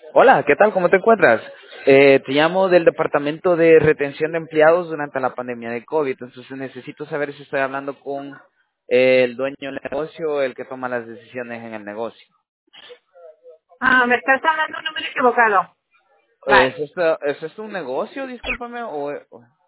Hola, ¿qué tal? ¿Cómo te encuentras? Te llamo del Departamento de Retención de Empleados durante la pandemia de COVID. Entonces necesito saber si estoy hablando con el dueño del negocio, el que toma las decisiones en el negocio. Ah, me estás hablando un número equivocado. Vale. ¿Es esto un negocio, discúlpame?